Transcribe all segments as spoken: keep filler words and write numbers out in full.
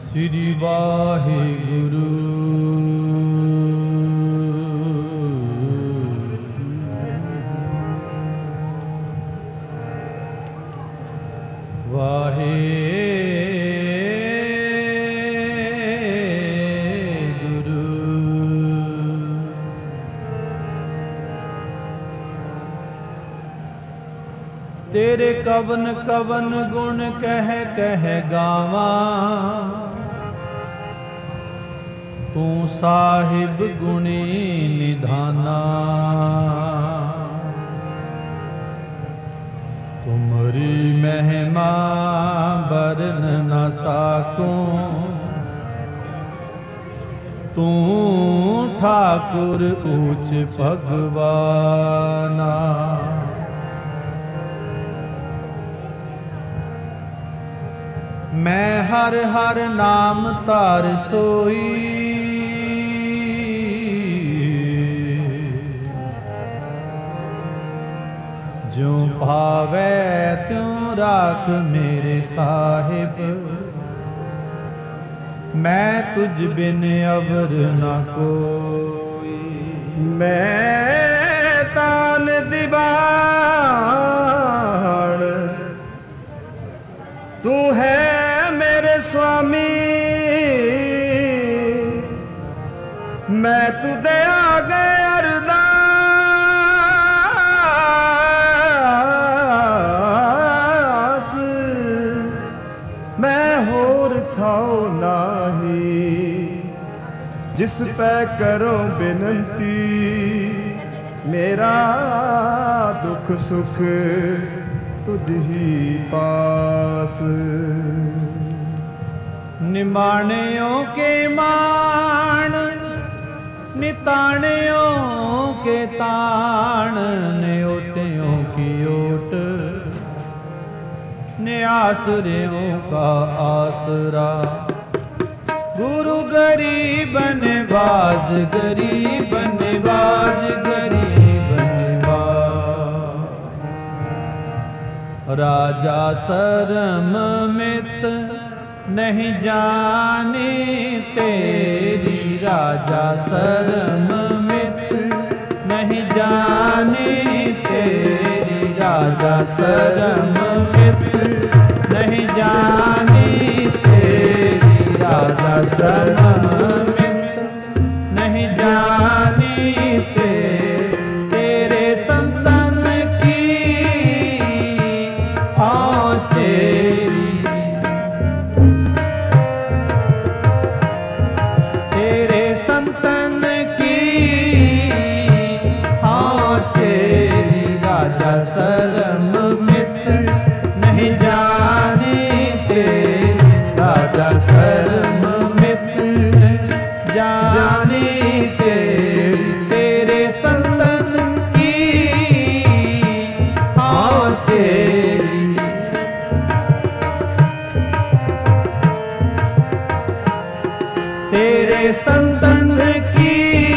श्री वाहिगुरु। वाहिगुरु। तेरे कवन कवन गुण कह कह गावा, तू साहिब गुणी निधाना। तुमरी महिमा बरन न साकूं, तू ठाकुर ऊंच भगवाना। मैं हर हर नाम तार सोई, जो भावे त्यों राख मेरे साहिब। मैं तुझ बिन अवर न कोई। मैं तान दीवान, तू है मेरे स्वामी। मैं तुझे आगे अरदास, मैं होर थाओ नाही। जिस पे करो बिनती, मेरा दुख सुख तुझ ही पास। निमाणियों के मान, निताणियों के ताण। न्योटियों की ओट, न्यासरियों का आसरा। गुरु गरीब नवाज, गरीब नवाज, गरीब नवाज। राजा शर्म मित नहीं जानी तेरी। राजा शर्म मित नहीं जानी तेरी। राजा शर्म मित नहीं जानी तेरी। राजा शर्म मित नहीं जानी तेरी। तेरे संतन की औचेरी, तेरे संतन की औचेरी। राजा शर्म मित नहीं जानी तेरी। राजा शर्म मित जानी तेरी। तेरे संतन की औचेरी। तेरे संतन की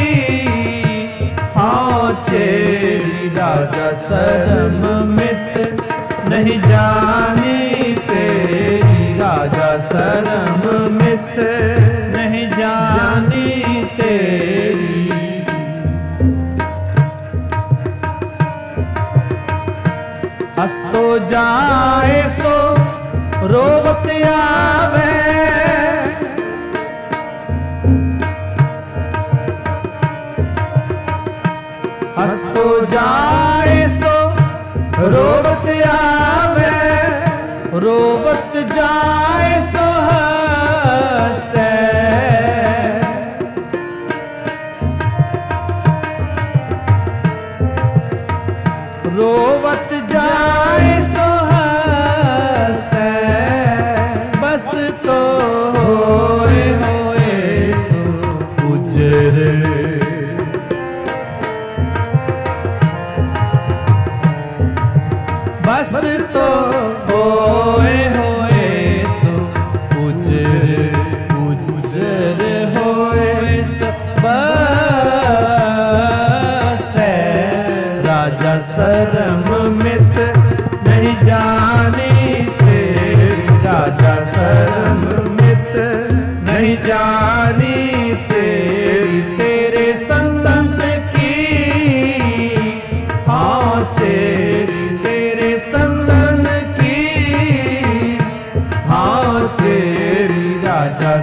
औचेरी। राजा शर्म मित नहीं जानी तेरी। राजा शर्म मित नहीं जानी तेरी। हंसतो जाए सो रोवत आवे। हंसतो जाए सो रोवत आवे। रोवत जाए सो हंसे। रोवत जाए सो हंसे। बस तो होए होए सो गुजरे। बस तो होए होए सो गुजरे। गुजरे होए सो बस। राजा शर्म मित नहीं जानी तेरी। राजा शर्म मित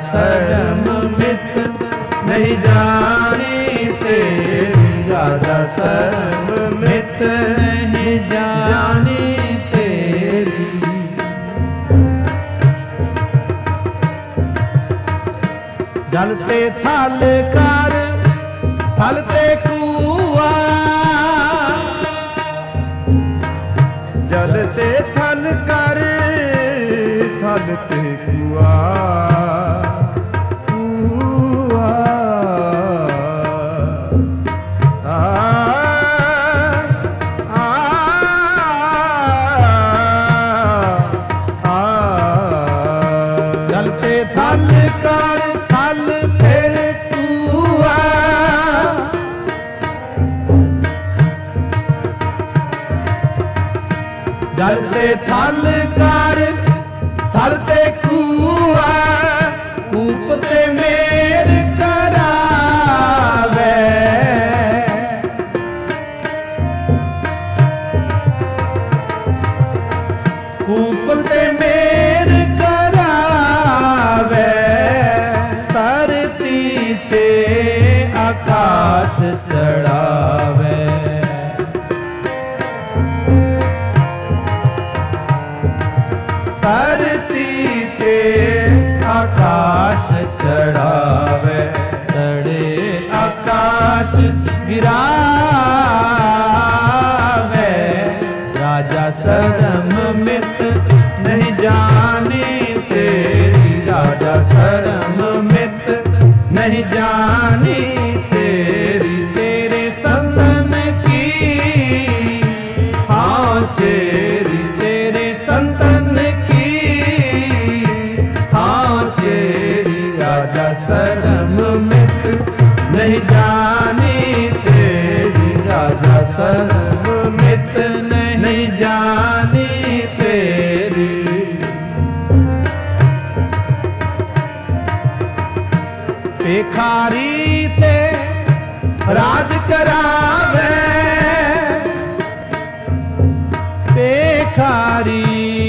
सरम मित नहीं जानी तेरी, राजा सरम मित नहीं जानी तेरी। जलते थल कर थलते कुआ, जलते थल कर थलते कुआ, कुआ आ, आ, आ, जलते थल कर थलते कुआ, जलते थल कर थलते कुआ, कूपते मेर करावे, कूपते मेर करावे, धरती ते आकाश चढ़ावे, धरती ते आकाश चढ़ावे, चढ़े आकाश गिरावे, राजा सरम मित नहीं जानी तेरी, राजा सरम मित नहीं जानी तेरी। तेरे संतन की हाँ चेरी, तेरे संतन राजा सरम मित नहीं जानी तेरी, राजा सरम मित नहीं जानी तेरी। भिखारी ते राज करावे, भिखारी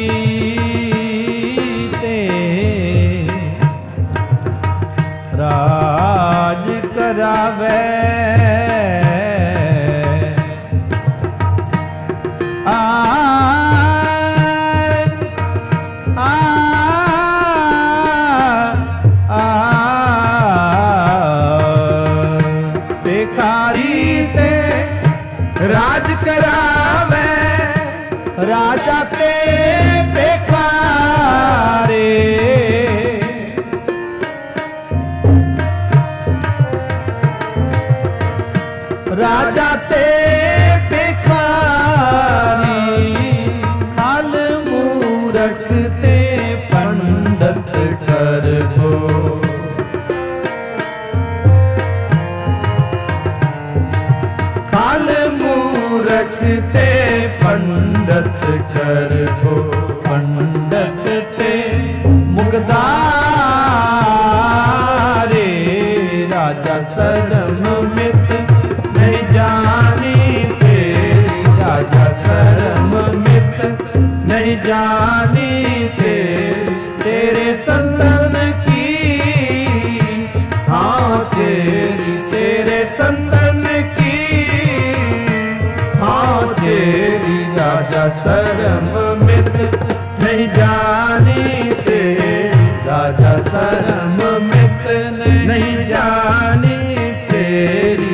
राज करावे, आ, आ, आ, भिखारी ते राज करावे, राजा ते भिखारी, राजा ते भिखारी, हल मूरख ते पंडित कर दो, हल मूरख ते पंडित कर दो, पंडित ते मुगदारे, राजा सरम मित नहीं जानी तेरी, राजा सरम मित नहीं जानी तेरी। तेरे संतन की हाँ चेरी, तेरे संतन की हाँ चेरी, राजा सरम मित नहीं जानी तेरी, राजा सरम मित नहीं जानी तेरी।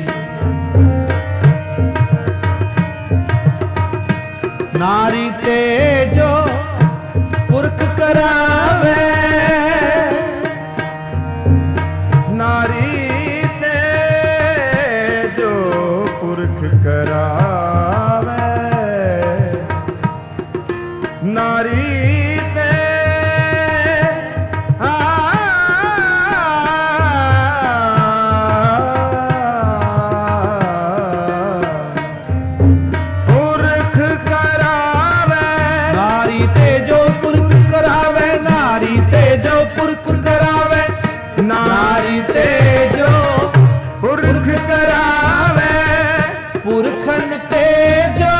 नारी ते जो पुरख करावे, नारी ते जो पुरख करावे, नारी ते आ, पुरख करावे, नारी ते जो पुरख करावे, नारी ते जो पुरख करावे, नारी ते जो पुरख करावे, पुरखन ते जो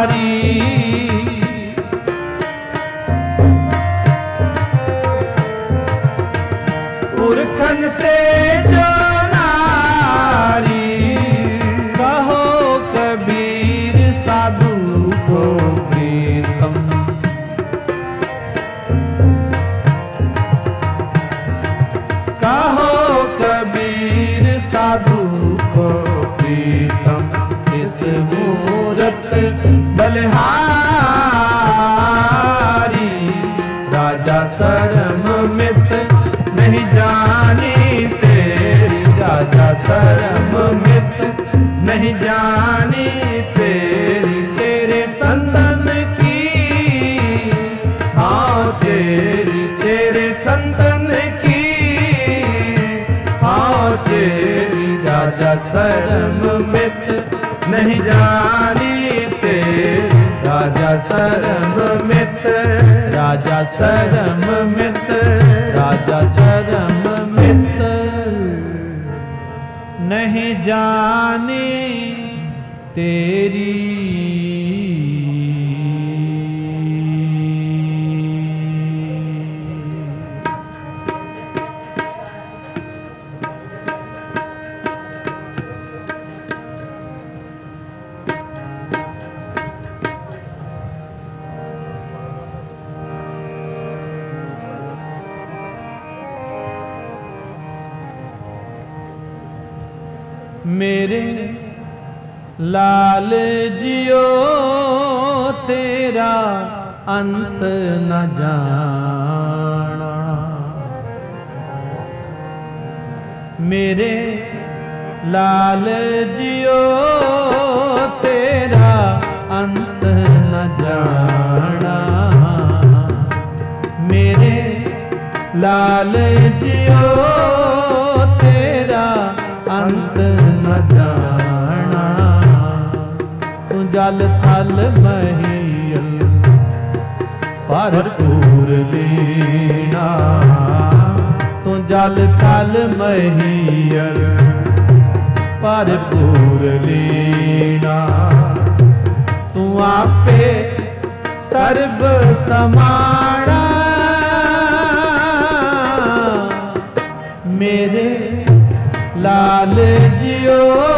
नारी, पुरखन ते जो नारी, कहो कबीर साधु को प्रीतम। कहो कबीर साधु को प्रीतम, इस मूरत बलिहारी, राजा शर्म मित नहीं जानी तेरी, राजा शर्म मित नहीं जानी तेरी, तेरे संतन की हाँ चेरी, तेरे संतन की हाँ चेरी, राजा शर्म मित नहीं जानी तेरी, राजा शर्म मित, राजा शर्म मित, राजा शर्म मित नहीं जानी तेरी। मेरे लाल जियो तेरा अंत न जाना, मेरे लाल जियो तेरा अंत न जाना, मेरे लाल जियो तेरा अंत न जाना, तू जल थल महियल भरपूर लीना, तू जल थल महियल भरपूर लीना, तू आपे सर्ब समाना, मेरे लाल जियो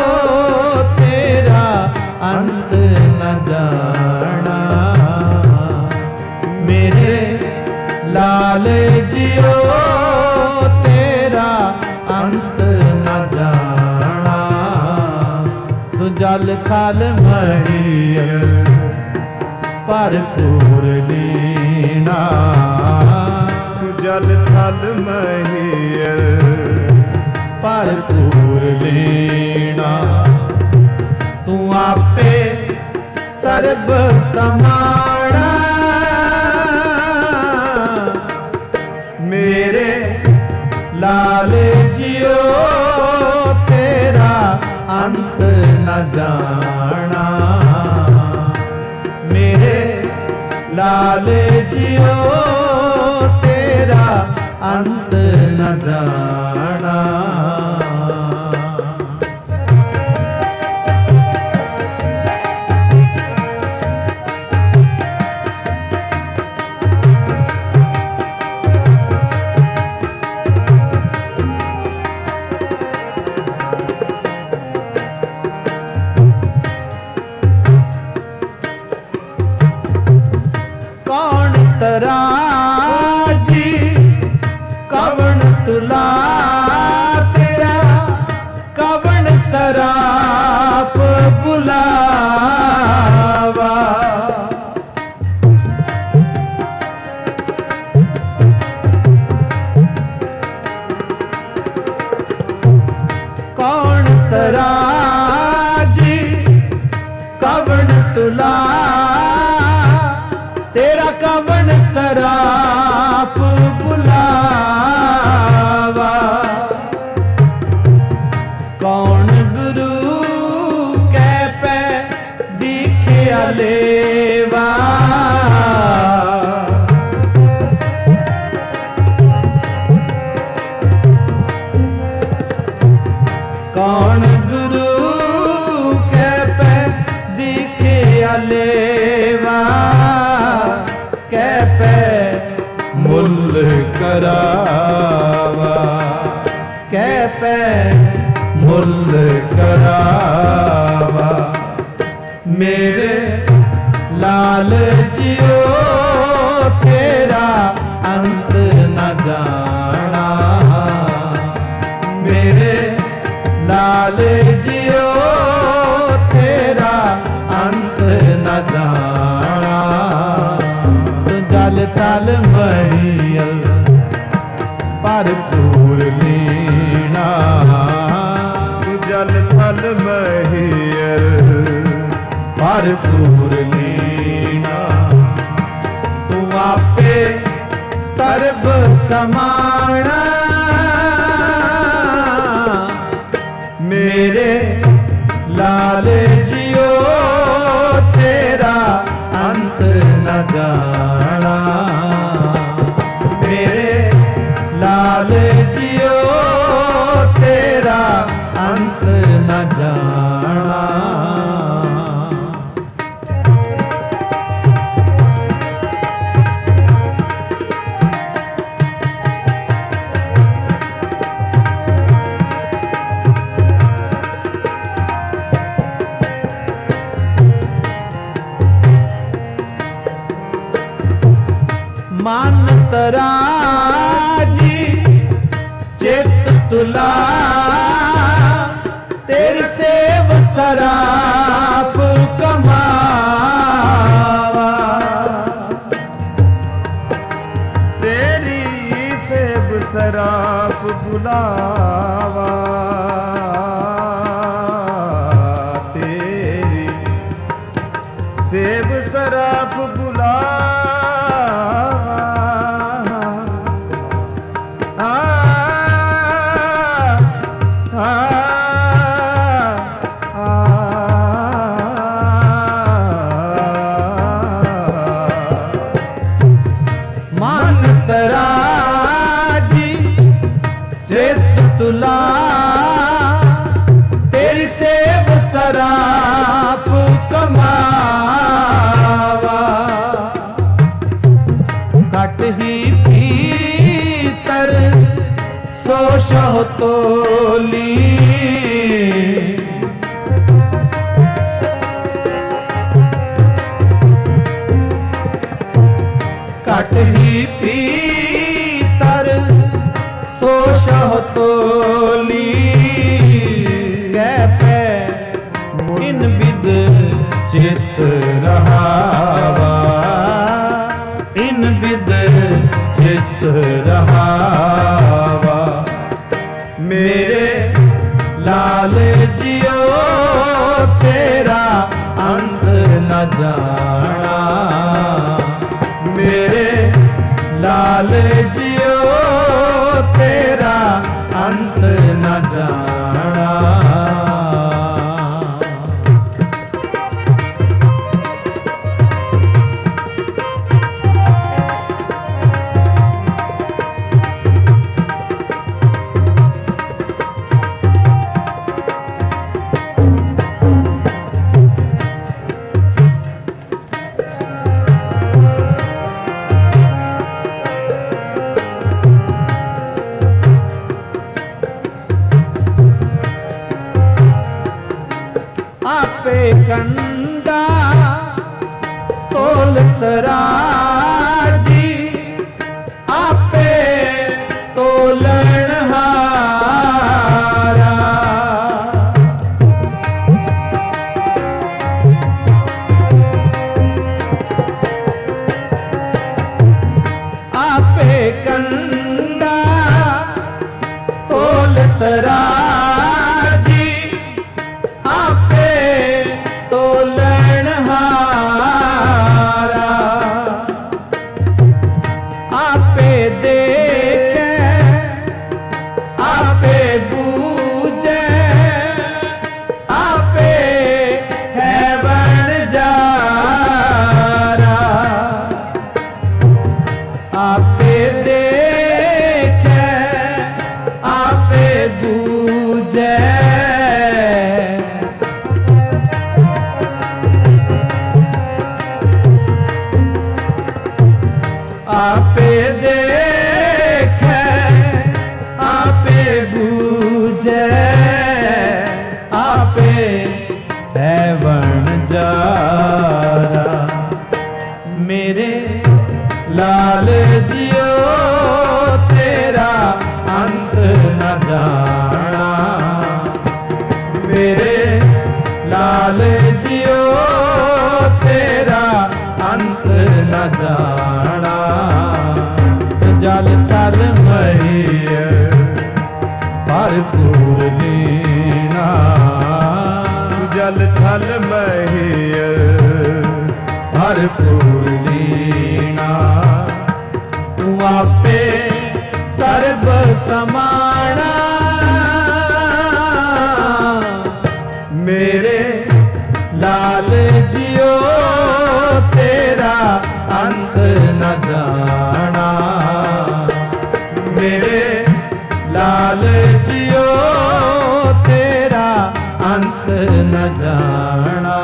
तेरा अंत न जाना, मेरे लाल जियो तेरा अंत न जाना, तू जल थल महियल भरपूर लीना, तू जल थल महियल भरपूर लीना, तू आपे सर्ब समाना, मेरे लाल जियो तेरा अंत न जाना, मेरे लाल जियो तेरा अंत न जाना। कौन तराजी कवन तुला तेरा, कवन सराप बुलावा, कौन तराजी कवन तुला तेरा, कवन सराप बुलावा, कौन गुरु कै पे दिखिया लेवा, कौन गुरु कै पे दिखिया लेवा, कै पे मुल करावा, पे मुल करावा। मेरे लाल जियो तेरा अंत न जाना। मेरे लाल जियो तेरा अंत न जाना। तो जल तल महियल भरपूर लीना। जल थल महियल भरपूर लीना। तू आपे सर्व समाना। मेरे लाल जियो तेरा अंत न जाना। मेरे लाल जियो तेरा अंत न जाना। मान तराजी चित तुला। तेरी सेव सराप कमावा। तेरी सेब सराप बुलावा। तेरी सेब सराप बुलावा। तुला तेरी सेव सराप कमावा। घट ही भीतर सो शह तोली। घट ही भीतर सो शह तोली। कह पे इन विद चित रहावा। इन विद चित रहावा। मेरे लाल जियो तेरा अंत न जाना। मेरे लाल जियो तेरा अंत न जाना। आपे कंडा तोल तराजी। आपे तोलन हारा। आपे कंडा तोल तराजी। आपे तोलन हारा। आपे देखे आपे बूझे। आपे है बन जारा। आपे देखे आपे बूझे। आपे देखे आपे बूझे। पूछे आपे है वणजारा। मेरे लाल जियो तेरा अंत न जाना। मेरे लाल जियो तेरा अंत न जाना। जल थल महीय भरपूर लीना। जल थल महीय भरपूर लीना। तू आपे सर्ब समाना। मेरे लाल जियो तेरा अंत न जाना। मेरे लाल जियो तेरा अंत न जाना।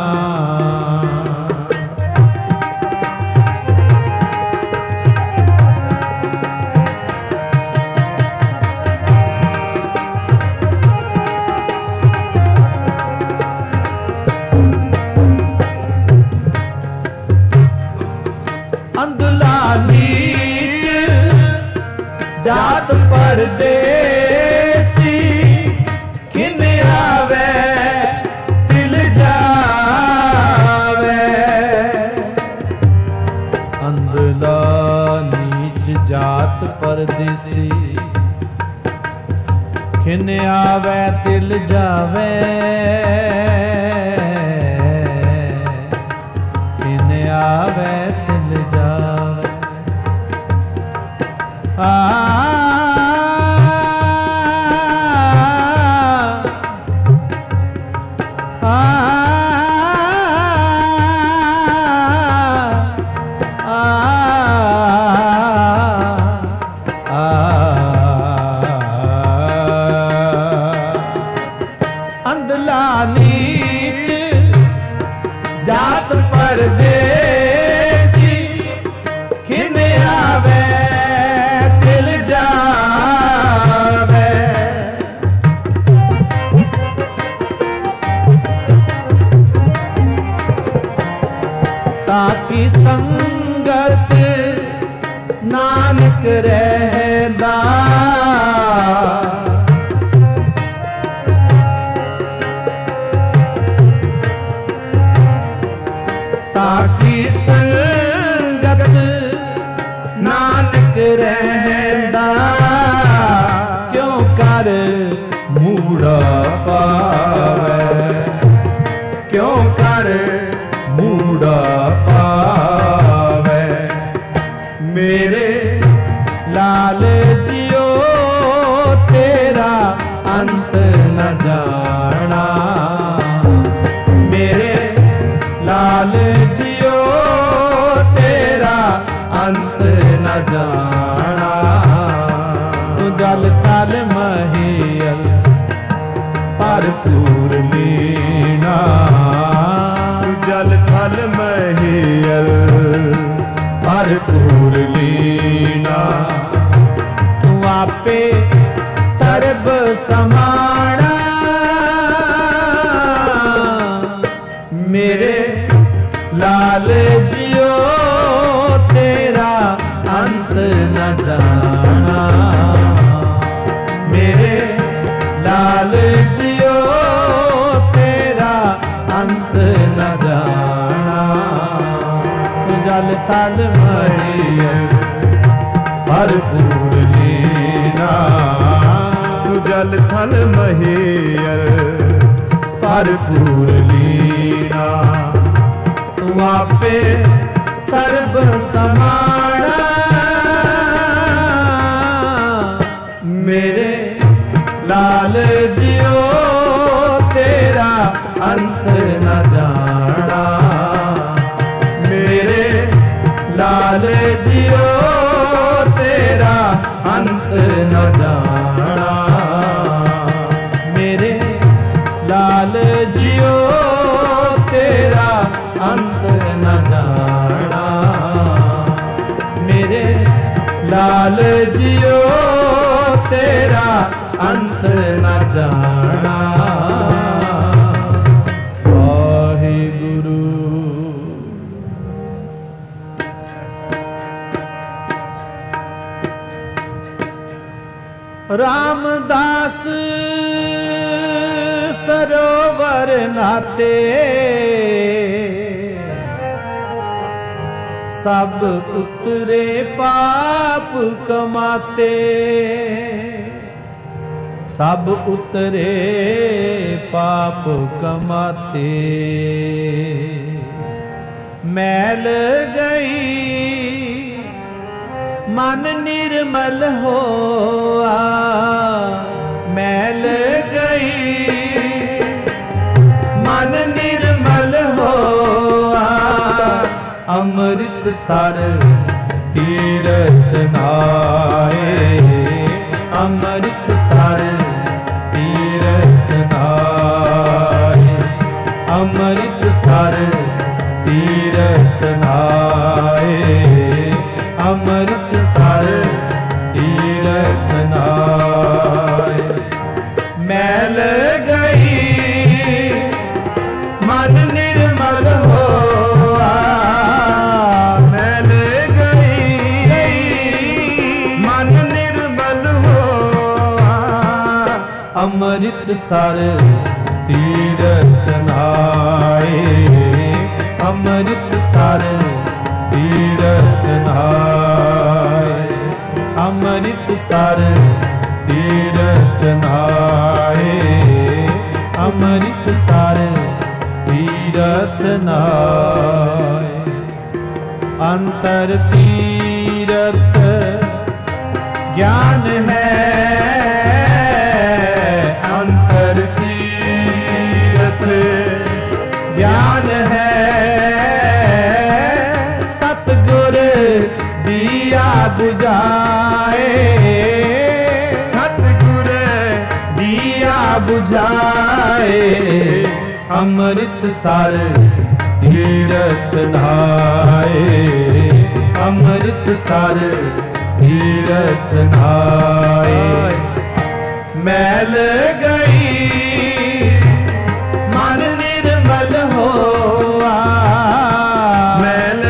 अंधला नीच जात परदेसी। किन आवे तिल जावे। अंधला नीच जात परदेसी। किन आवे तिल जावे। किन आवे तिल जावे। आ अंधला नीच जात परदेसी। किन आवे तिल जावे। ताकि संगत नानक रहदा। ताकि संगत नानक रहदा। क्यों कर मूड़ा पावे। क्यों कर मूड़ा पावे। मेरे लाल जियो तेरा अंत न जाना। मेरे लाल जियो तेरा अंत न जाना। तू जल थल महीयल भरपूर लीना। जल थल महीयल भरपूर लीना। तू आपे सर्ब समाना। मेरे लाल जियो तेरा अंत न जाना। मेरे लाल जियो तेरा अंत न जाना। तू जल थल महीयल भरपूर लीना। तू जल थल महीयल भरपूर लीना। तू आपे सर्ब समाना। मेरे लाल जियो तेरा अंत न जाना। मेरे लाल जियो तेरा अंत न जाना। मेरे लाल जियो तेरा अंत न जाना। मेरे लाल जियो तेरा ਅੰਤ ਨਾ ਜਾਣਾ। ਵਾਹਿਗੁਰੂ। ਰਾਮਦਾਸ ਸਰੋਵਰ ਨਾਤੇ ਸਭ ਉਤਰੇ ਪਾਪ ਕਮਾਤੇ। ਸਭ ਉਤਰੇ ਪਾਪ ਕਮਾਤੇ। ਮੈਲ ਗਈ ਮਨ ਨਿਰਮਲ ਹੋਆ। ਮੈਲ ਗਈ ਮਨ ਨਿਰਮਲ ਹੋਆ। ਅੰਮ੍ਰਿਤ ਸਰ ਤੀਰਥ ਨਾਏ। ਅੰਮ੍ਰਿਤ ਸਰ ਤੀਰਥ ਨਾਏ। ਅੰਮ੍ਰਿਤ ਸਰ ਤੀਰਥ ਨਾਏ। ਅੰਮ੍ਰਿਤ ਸਰ ਤੀਰਥ ਨਾਏ। ਮੈਲ ਗਈ ਮਨ ਨਿਰਮਲ ਹੋਆ। ਮੈਲ ਗਈ ਮਨ ਨਿਰਮਲ ਹੋਆ। ਅੰਮ੍ਰਿਤ ਸਰ ਤੀਰਥ ਨਾਏ। ਅੰਮ੍ਰਿਤ ਸਰ ਤੀਰਥ ਨਾਏ। ਅੰਮ੍ਰਿਤ ਸਰ ਤੀਰਥ ਨਾਏ। ਅੰਮ੍ਰਿਤ ਸਰ ਤੀਰਥ ਨਾਏ। ਅੰਤਰ ਤੀਰਥ ਗਿਆਨ ਹੈ। ਅੰਤਰ ਤੀਰਥ ਗਿਆਨ ਹੈ। ਸਤਿਗੁਰ ਦੀਆ ਬੁਝਾਏ। ਸਤਿਗੁਰ ਦੀਆ ਬੁਝਾਏ। ਅੰਮ੍ਰਿਤ ਸਰ ਤੀਰਥ ਨਾਏ। ਅੰਮ੍ਰਿਤ ਸਰ ਤੀਰਥ ਨਾਏ। ਮੈਲ ਗਈ ਮਨ ਨਿਰਮਲ ਹੋਆ। ਮੈਲ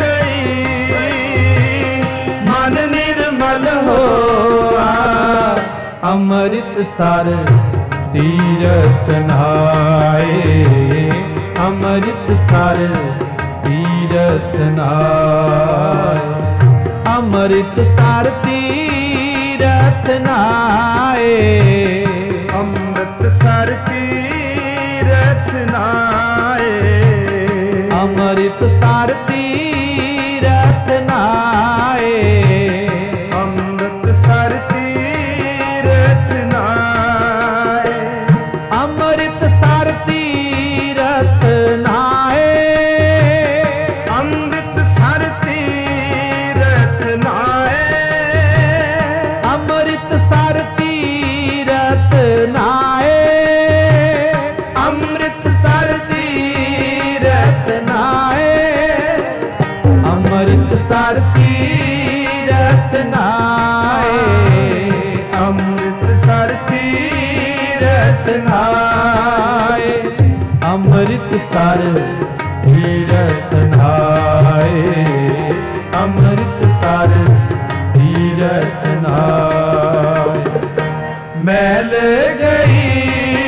ਮਨ ਨਿਰਮਲ ਹੋਆ। ਅੰਮ੍ਰਿਤ ਸਰ ਤੀਰਥ ਨਾਏ। ਅੰਮ੍ਰਿਤ ਸਰ ਤੀਰਥ ਨਾਏ। ਅੰਮ੍ਰਿਤ ਸਰ ਤੀਰਥ ਨਾਏ। ਅੰਮ੍ਰਿਤ ਸਰ ਤੀਰਥ ਨਾਏ। ਅੰਮ੍ਰਿਤ ਸਰ ਤੀਰਥ ਨਾਏ। ਅੰਮ੍ਰਿਤ ਸਰ ਤੀਰਥ ਨਾਏ। ਅੰਮ੍ਰਿਤ ਸਰ ਤੀਰਥ ਨਾਏ। ਅੰਮ੍ਰਿਤ ਸਰ ਤੀਰਥ ਨਾਏ। ਅੰਮ੍ਰਿਤ ਸਰ ਤੀਰਥ ਨਾਏ। ਅੰਮ੍ਰਿਤ ਸਰ ਤੀਰਥ ਨਾਏ। ਅੰਮ੍ਰਿਤ ਸਰ ਤੀਰਥ ਨਾਏ। ਅੰਮ੍ਰਿਤ ਸਰ ਤੀਰਥ ਨਾਏ। ਅੰਮ੍ਰਿਤ ਸਰ ਤੀਰਥ ਨਾਏ। ਅੰਮ੍ਰਿਤ ਸਰ ਤੀਰਥ ਨਾਏ। ਮੈਲ ਗਈ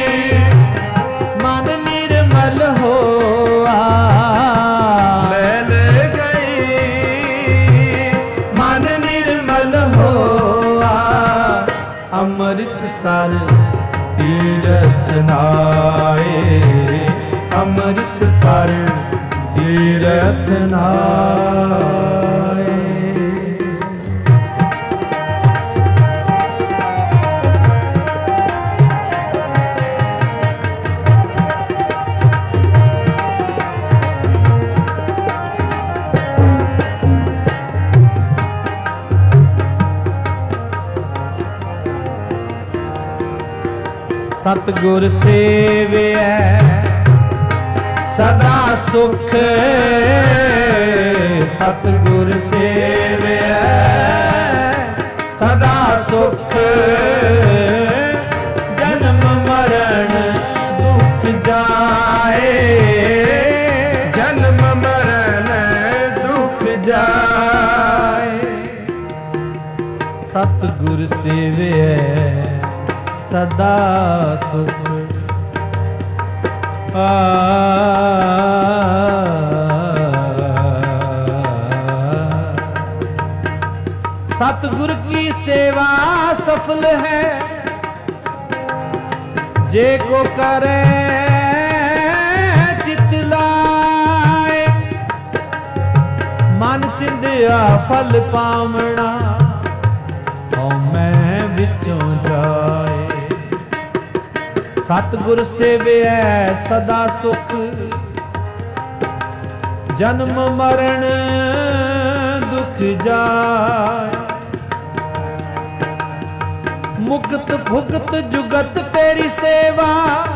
ਮਨ ਨਿਰਮਲ ਹੋਆ। ਮੈਲ ਗਈ ਮਨ ਨਿਰਮਲ ਹੋਆ। ਅੰਮ੍ਰਿਤ ਸਰ ਤੀਰਥ ਨਾਏ। ਅੰਮ੍ਰਿਤ ਸਰ ਤੀਰਥ ਨਾਏ। ਸਤਿਗੁਰ ਸੇਵਿਐ ਸਦਾ ਸੁਖ। ਸਤਿਗੁਰ ਸੇਵਿਐ ਸਦਾ ਸੁਖ। ਸਤਿਗੁਰ ਸੇਵਿਐ ਸਦਾ ਸੁਖ। ਆ सतगुर की सेवा सफल है, जे को करे चित लाए। मन चिंदिया फल पावना, औ मैं विचों जाए। सतगुर सेविऐ सदा सुख, जन्म मरण दुख जाए। मुक्त भुगत जुगत तेरी सेवा,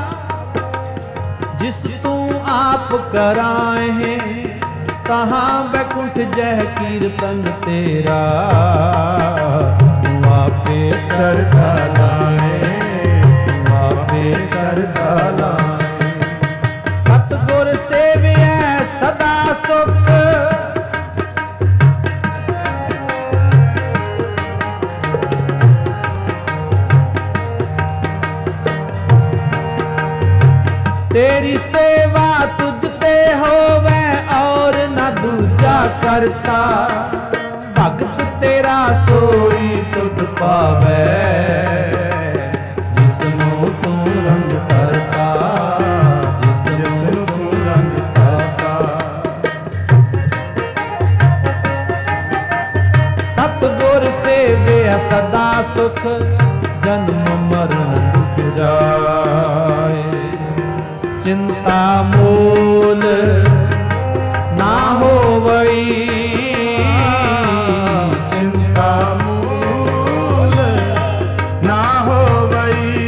जिस तू आप कराए है। कहाँ बैकुंठ जह कीर्तन तेरा, तू आपे सरदा लाए, तू आपे सरदा लाए। सतगुर सेविऐ सदा सुख, तेरी सेवा तुझ ते होवे और न दूजा करता। भगत तेरा सोई तुध पावे, जिसनु तू रंग करता, जिसनु तू रंग करता। सतगुर सेविया सदा सुख, जन्म मरण दुख जाए। चिंता मूल ना होवई, चिंता मूल ना होवई।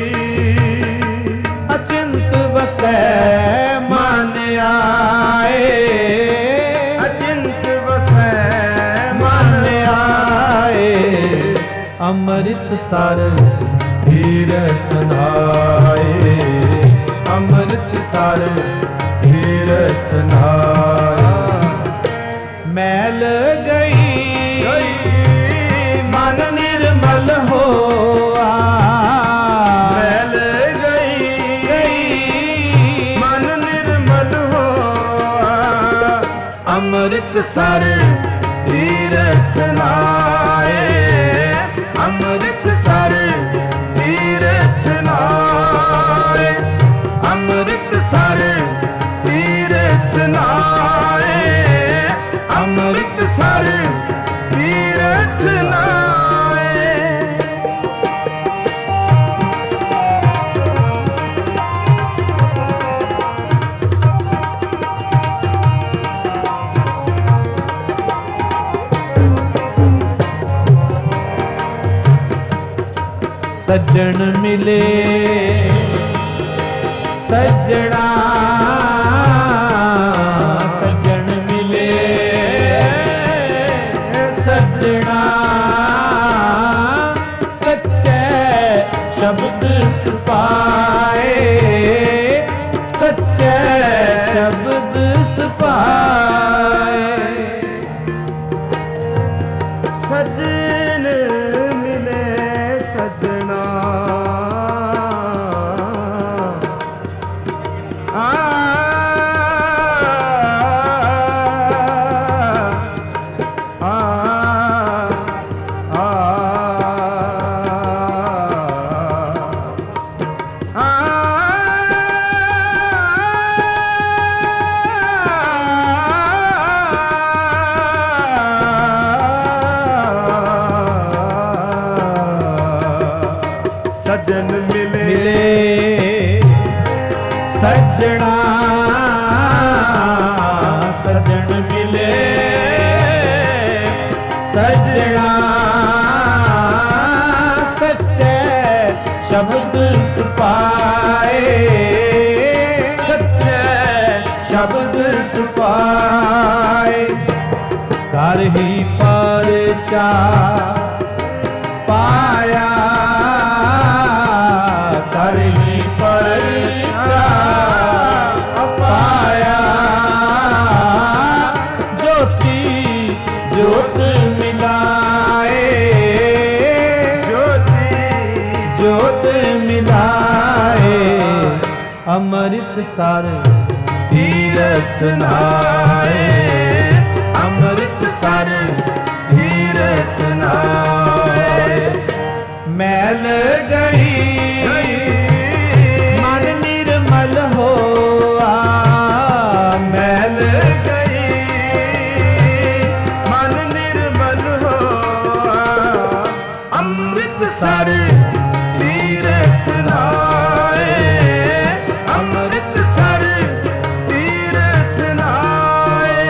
अचिंत बसै मन आए, अचिंत बसै मन आए। अमृत सर तीरथ नाए, अमृत सर तीरथ नाए। मैल गई, गई मन निर्मल होआ। मैल गई, गई मन निर्मल होआ। अमृत सर तीरथ नाए, अमृत सर तीरथ नाए। अमृत सर तीरथ नाए, अमृत सर तीरथ नाए। सज्जन मिले सज्जना, सज्जन मिले सज्जना। सच्चे शब्द सुपाए, सच्चे शब्द सुपाए। सज्जन मिले सजना, सज्जन मिले, मिले सज्जना, सज्जन मिले सज्जना। सच्चे शब्द सुपाए, सच्चे शब्द सुपाए। कर ही परचा पाया, कर ही परचा पाया। ज्योति ज्योत मिलाए, ਮਿਲਾਏ ਅੰਮ੍ਰਿਤਸਰ ਤੀਰਥ ਨਾਏ ਅੰਮ੍ਰਿਤਸਰ ਤੀਰਥ ਨਾਏ ਮੈਲ ਗਈ ਮਨ ਨਿਰਮਲ ਹੋਆ ਮੈਲ ਗਈ ਮਨ ਨਿਰਮਲ ਹੋਆ ਅੰਮ੍ਰਿਤਸਰ ਤੀਰਥ ਨਾਏ ਅੰਮ੍ਰਿਤਸਰ ਤੀਰਥ ਨਾਏ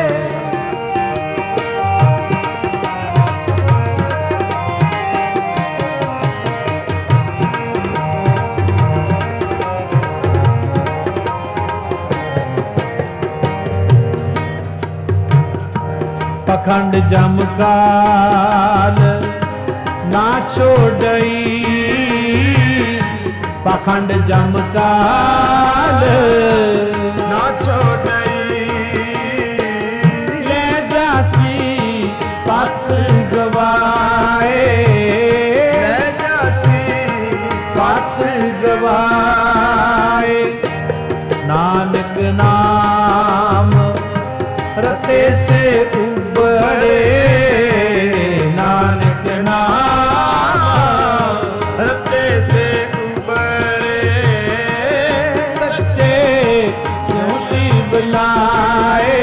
ਪਖੰਡ ਜਮ ਕਾਲ ਨਾ ਛੋੜਈ ਪਖੰਡ ਜਮ ਕਾਲ ਨਾ ਛੋੜਈ ਲੈ ਜਾਸੀ ਪਤ ਗਵਾਏ ਲੈ ਜਾਸੀ ਪਤ ਗਵਾਏ ਨਾਨਕ ਨਾਮ ਰਤੇ ਸੇ ਉਬਰੇ ਨਾਨਕ ਨਾਮ ਰਤੇ ਸੇ ਉਬਰੇ ਸੱਚੇ ਸਿਉਤੀ ਬੁਲਾਏ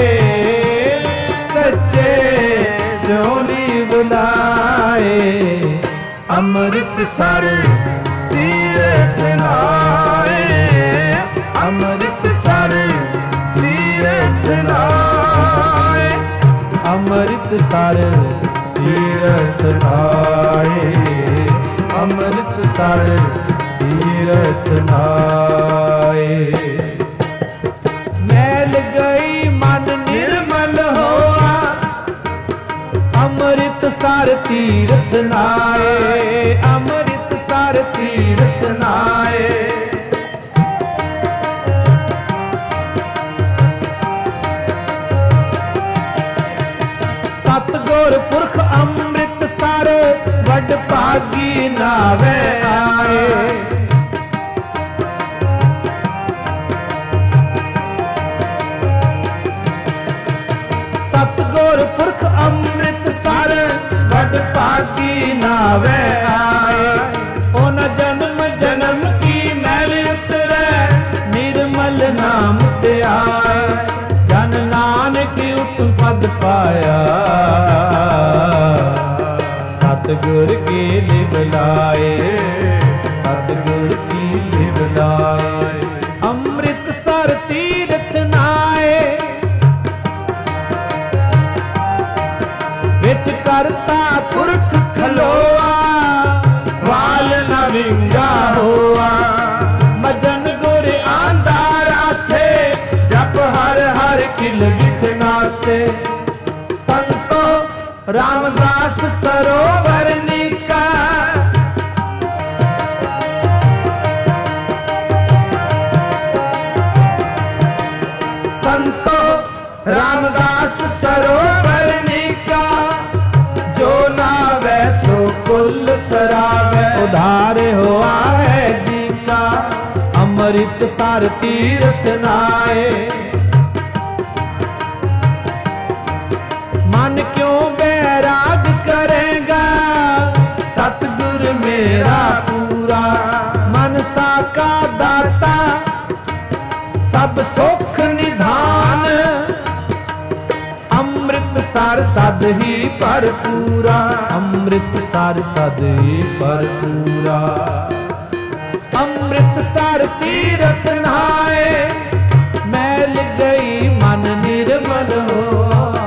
ਸੱਚੇ ਸਿਉਨੀ ਬੁਲਾਏ ਅੰਮ੍ਰਿਤਸਰ ਤੀਰਥ ਨਾਏ ਅੰਮ੍ਰਿਤਸਰ ਤੀਰਥ ਨਾਏ ਅੰਮ੍ਰਿਤਸਰ ਤੀਰਥ ਨਾਏ ਅੰਮ੍ਰਿਤਸਰ ਤੀਰਥ ਨਾਏ ਮੈਲ ਗਈ ਮਨ ਨਿਰਮਲ ਹੋਆ ਅੰਮ੍ਰਿਤਸਰ ਤੀਰਥ ਨਾਏ ਅੰਮ੍ਰਿਤਸਰ ਤੀਰਥ ਨਾਏ ਸਤਿਗੁਰ ਪੁਰਖ ਅੰਮ੍ਰਿਤਸਰ ਵੱਡ ਭਾਗੀ ਨਾਵੇ ਆਏ ਸਤਿਗੁਰ ਪੁਰਖ ਅੰਮ੍ਰਿਤਸਰ ਵੱਡ ਭਾਗੀ ਨਾਵੇ ਆਏ ਉਹਨਾਂ ਜਨਮ ਜਨਮ ਕੀ ਮੈਲ ਉਤਰੈ ਨਿਰਮਲ ਨਾਮ ਤੇ ਆਏ ਜਨ ਨਾਨਕ ਉਤਪਦ ਪਾਇਆ ਸਤਿਗੁਰ ਕੀ ਲਿਵ ਲਾਏ ਸਤਿਗੁਰ ਕੀ ਲਿਵ ਲਾਏ ਅੰਮ੍ਰਿਤਸਰ ਤੀਰਥ ਨਾਏ ਵਿੱਚ ਕਰਤਾ ਪੁਰਖ ਖਲੋਆ ਵਾਲ ਨ ਵਿੰਗਾ ਹੋਆ ਮਜਨ ਗੁਰ ਆਂਦਾ ਰਾਸੇ ਜਪ ਹਰ ਹਰ ਕਿਲ ਵਿਖਨਾਸੇ ਸੰਤੋ ਰਾਮਦਾਸ ਸਰੋਵਰ ਨੀਕਾ ਸੰਤੋ ਰਾਮਦਾਸ ਸਰੋਵਰ ਨੀਕਾ ਜੋ ਨਾਵੇ ਸੋ ਕੁਲ ਤਰਾਵੇ ਉਧਾਰ ਹੋਆ ਹੈ ਜੀ ਕਾ ਅੰਮ੍ਰਿਤਸਰ ਤੀਰਥ ਨਾਏ ਮਨ ਕਿਉਂ ਬੈਰਾਗ ਕਰੇਗਾ ਸਤਿਗੁਰ ਮੇਰਾ ਪੂਰਾ ਮਨ ਸਾਕਾ ਦਾਤਾ ਸਭ ਸੁਖ ਨਿਧਾਨ ਅੰਮ੍ਰਿਤਸਰ ਸਦ ਹੀ ਭਰਪੂਰਾ ਅੰਮ੍ਰਿਤਸਰ ਸਦ ਹੀ ਭਰਪੂਰਾ ਅੰਮ੍ਰਿਤਸਰ ਤੀਰਥ ਨਾਏ ਮੈਲ ਗਈ ਮਨ ਨਿਰਮਲ ਹੋਆ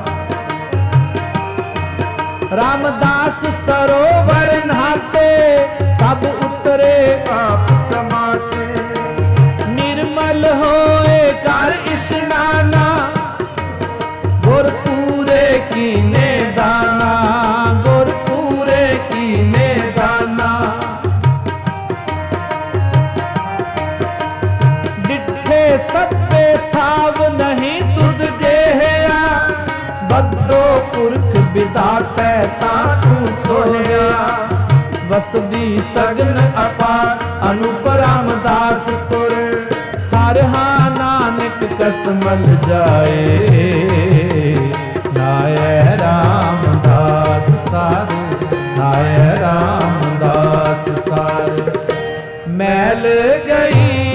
ਰਾਮਦਾਸ ਸਰੋਵਰ ਨਹਾਤੇ ਸਭ ਉਤਰੇ ਆਪ ਕਮਾਤੇ ਨਿਰਮਲ ਹੋਏ ਕਰ ਇਸ਼ਨਾਨਾ ਗੁਰ ਪੂਰੇ ਕੀਨੇ ਦਾਨਾ ਗੁਰ ਪੂਰੇ ਕੀਨੇ ਦਾਨਾ ਡਿਠੇ ਸਭੇ ਥਾਵ ਨਹੀਂ ਤੁਧ ਜਿਹਿਆ ਬੱਦੋ ਪੁਰਖ ਵਿਦਾਟੈ ਤਾ ਤੂੰ ਸੋਹਿਆ ਵਸਦੀ ਸਗਨ ਅਪਾਰ ਅਨੁਪਰਮ ਦਾਸ ਪੁਰ ਹਰ ਹਾਂ ਨਾਨਕ ਕਸਮਲ ਜਾਏ ਨਾਏ ਰਾਮਦਾਸ ਸਾਰ ਨਾਏ ਰਾਮਦਾਸ ਸਾਰ ਮੈਲ ਗਈ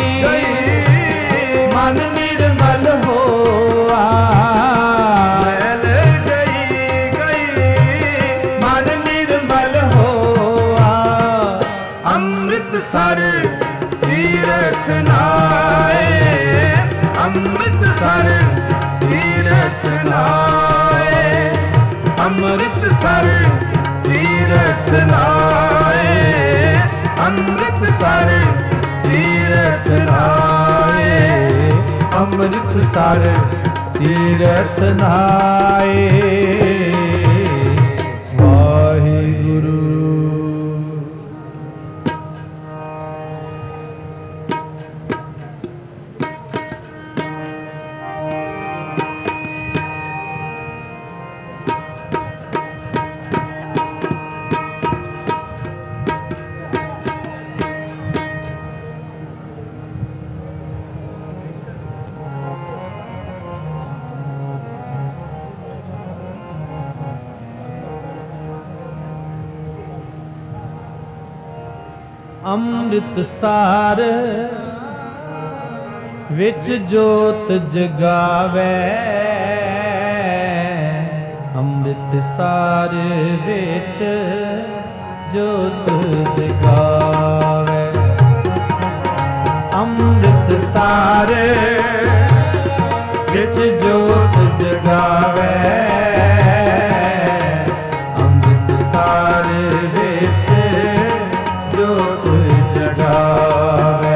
ਮਨ ਨਿਰਮਲ ਹੋਆ ਮੈਲ ਗਈ ਗਈ ਮਨ ਨਿਰਮਲ ਹੋਆ ਅੰਮ੍ਰਿਤਸਰ ਤੀਰਥ ਨਾਏ ਅੰਮ੍ਰਿਤਸਰ ਤੀਰਥ ਨਾਏ ਅੰਮ੍ਰਿਤਸਰ ਤੀਰਥ ਨਾਏ ਅੰਮ੍ਰਿਤਸਰ ਤੀਰਥ ਨਾਏ ਅੰਮ੍ਰਿਤਸਰ ਤੀਰਥ ਨਾਏ ਵਾਹਿਗੁਰੂ। ਅੰਮ੍ਰਿਤਸਰ ਵਿੱਚ ਜੋਤ ਜਗਾਵੇ ਅੰਮ੍ਰਿਤਸਰ ਵਿੱਚ ਜੋਤ ਜਗਾਵੇ ਅੰਮ੍ਰਿਤਸਰ ਵਿੱਚ ਜੋਤ ਜਗਾਵੇ ਅੰਮ੍ਰਿਤਸਰ ਵਿੱਚ ਜੋਤ ਜਗਾਵੇ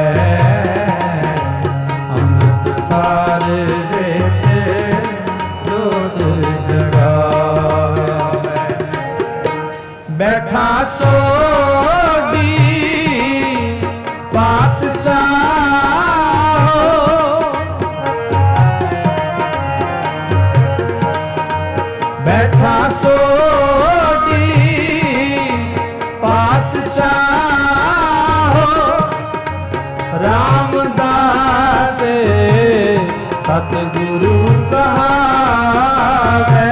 ਅੰਮ੍ਰਿਤਸਰ ਵਿੱਚ ਜੋਤ ਜਗਾਵੇ ਬੈਠਾ ਸੋਢੀ ਪਾਤਸ਼ਾਹ ਬੈਠਾ ਸੋਢੀ ਪਾਤਸ਼ਾਹ ਰਾਮਦਾਸ ਸਤਿਗੁਰੂ ਕਹਾਵੇ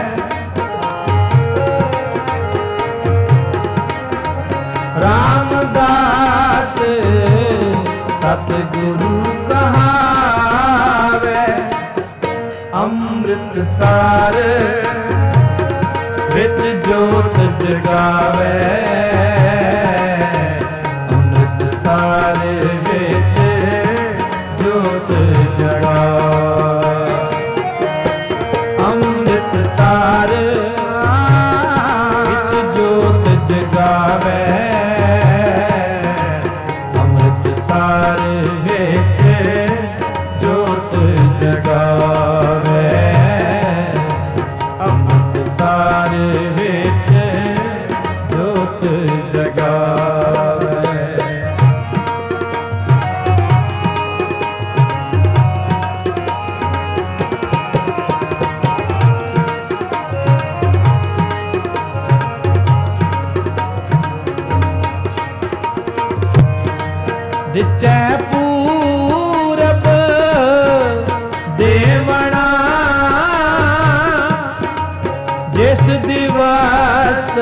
ਰਾਮਦਾਸ ਸਤਿਗੁਰੂ ਕਹਾਵੇ ਅੰਮ੍ਰਿਤਸਰ ਵਿੱਚ ਜੋਤ ਜਗਾਵੇ ਅੰਮ੍ਰਿਤਸਰ ਵਿੱਚ ਜੋਤ ਜਗਾਵੇ ਅੰਮ੍ਰਿਤਸਰ ਵਿੱਚ ਜੋਤ ਜਗਾਵੇ ਅੰਮ੍ਰਿਤਸਰ ਵਿੱਚ ਜੋਤ ਜਗਾਵੇ ਅੰਮ੍ਰਿਤਸਰ ਵਿੱਚ ਜੋਤ ਜਗਾਵੇ ਦਿਚੈ ਪੂਰਬ ਦੇਵਣਾ ਜਿਸ ਦਿਵਸਤ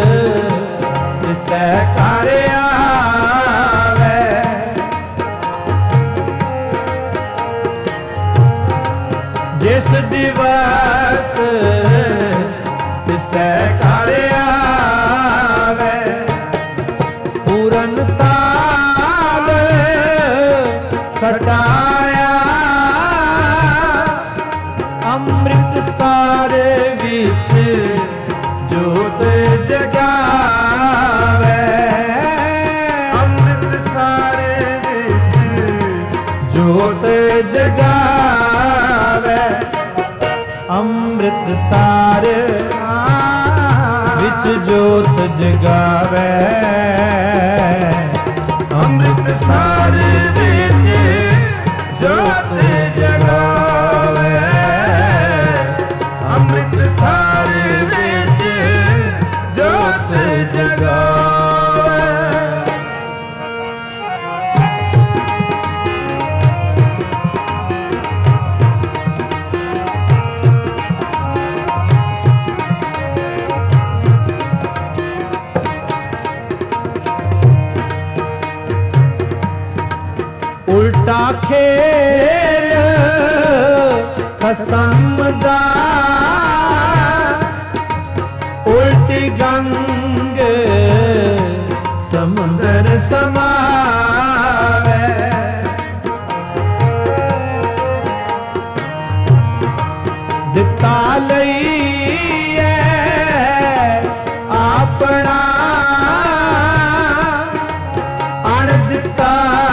ਤਿਸੈ ਘਰ ਆਵੇ ਜਿਸ ਦਿਵਸਤ ਤਿਸੈ ਘਰ ਆਵੇ ਪੂਰਨ ਤਾਲ ਖਟਾਇਆ ਅੰਮ੍ਰਿਤਸਰ ਵਿੱਚ ਜੋਤ ਜਗਾਵੇ ਅੰਮ੍ਰਿਤਸਰ ਵਿੱਚ ਜੋਤ ਜਗਾਵੇ ਅੰਮ੍ਰਿਤਸਰ ਵਿੱਚ ਜੋਤ ਜਗਾਵੇ ਅੰਮ੍ਰਿਤਸਰ ਵਿੱਚ ਜੋਤ ਜਗਾਵੇ ਅੰਮ੍ਰਿਤਸਰ ਵਿੱਚ ਜੋਤ ਜਗਾਵੇ ਉਲਟਾ ਖੇਲ ਖਸਮ ਦਾ ਉਲਟੀ ਗੰਗ ਸਮੁੰਦਰ ਸਮਾਵੇ ਦਿੱਤਾ ਲਈਏ ਆਪਣਾ ਅਣ ਦਿੱਤਾ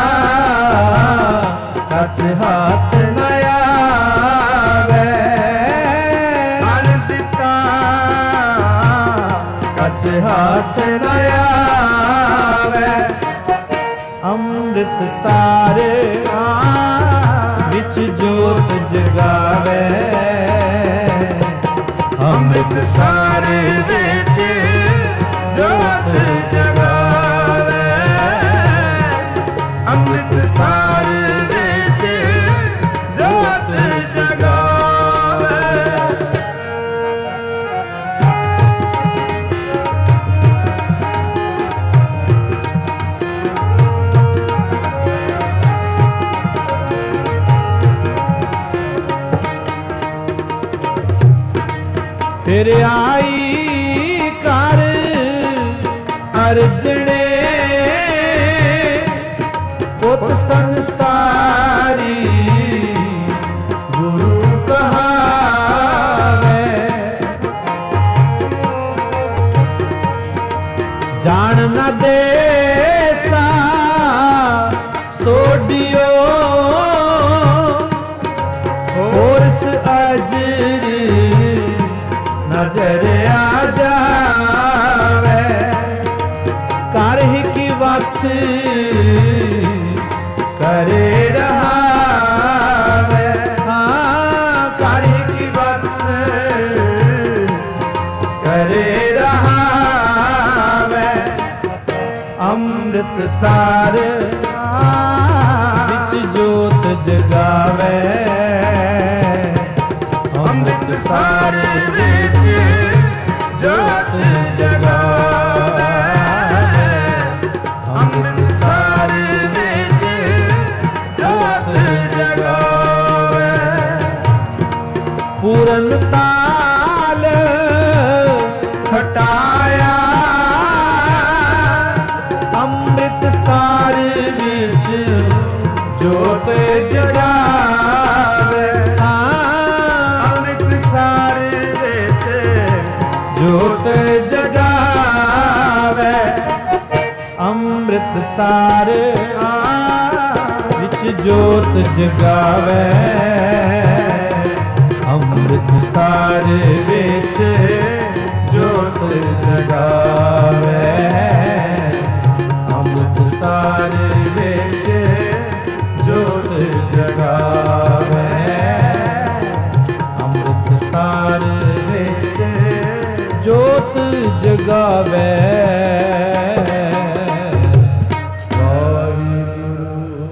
ਕੱਛ ਹੱਥ ਨ ਆਵੇ ਅਣ ਦਿੱਤਾ ਕੱਛ ਹੱਥ ਨ ਆਵੇ ਅੰਮ੍ਰਿਤ ਸਾਰ ਵਿੱਚ ਜੋਤ ਜਗਾਵੇ ਅੰਮ੍ਰਿਤ ਸਾਰ ਵਿੱਚ ਜੋਤ ਜਗਾਵੇ ਅੰਮ੍ਰਿਤ ਸਾਰ ਵਿੱਚ ਜੋਤ ਜਗਾਵੇ ਫਿਰ ਆਈ ਕਰ ਅਰਜਣੇ ਪੁੱਤ ਸੰਸਾਰੀ ਗੁਰੂ ਕਹਾਵੇ ਜਾਣ ਨ ਦੇਸਾ ਸੋਡਿਓ ਹੋਰਸ ਅਜਰੀ ਨਜ਼ਰ ਆ ਜਾਵੇ ਕਰ ਹੀ ਕੀ ਵਕਤ ਕਰੇ ਰਹਾਵੇ ਹਾਂ ਕਰ ਹੀ ਕੀ ਵਕਤ ਕਰੇ ਰਹਾਵੇ ਅੰਮ੍ਰਿਤ ਸਾਰ ਵਿੱਚ ਜੋਤ ਜਗਾਵੇ ਅੰਮ੍ਰਿਤ ਸਾਰ ਵਿੱਚ ਜੋਤ ਜਗਾਵੇ ਅੰਮ੍ਰਿਤ ਸਾਰ ਵਿੱਚ ਜੋਤ ਜਗਾਵੇ ਪੂਰਨ ਤਾਲ ਖਟਾਇਆ ਅੰਮ੍ਰਿਤ ਸਾਰ ਵਿੱਚ ਜੋਤ ਜਗਾਵੇ ਜੋਤ ਜਗਾਵੇ ਅੰਮ੍ਰਿਤ ਸਾਰ ਵਿੱਚ ਜੋਤ ਜਗਾਵੇ ਅੰਮ੍ਰਿਤ ਸਾਰ ਵਿੱਚ ਜੋਤ ਜਗਾਵੇ ਅੰਮ੍ਰਿਤ ਸਾਰ ਵਿੱਚ ਜੋਤ ਜਗਾਵੇ ਅੰਮ੍ਰਿਤ ਸਾਰ ਵਿੱਚ ਜੋਤ ਜਗਾਵੇ ਵਾਹਿਗੁਰੂ।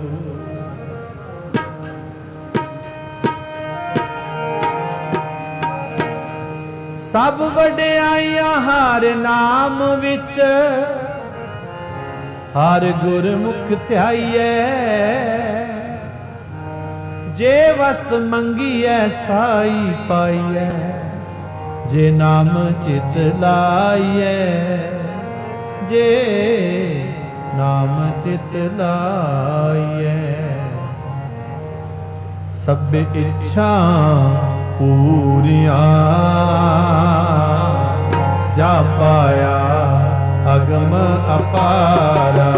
ਸਭ ਵਡਿਆਈਆਂ ਹਰ ਨਾਮ ਵਿੱਚ ਹਰ ਗੁਰਮੁਖ ਧਿਆਈਐ ਜੇ ਵਸਤ ਮੰਗੀਐ ਸਾਈ ਪਾਈਐ ਜੇ ਨਾਮ ਚਿਤ ਲਾਈਐ ਜੇ ਨਾਮ ਚਿਤ ਲਾਈਐ ਸਭ ਇੱਛਾ ਪੂਰੀਆਂ ਜਾ ਪਾਇਆ ਅਗਮ ਅਪਾਰਾ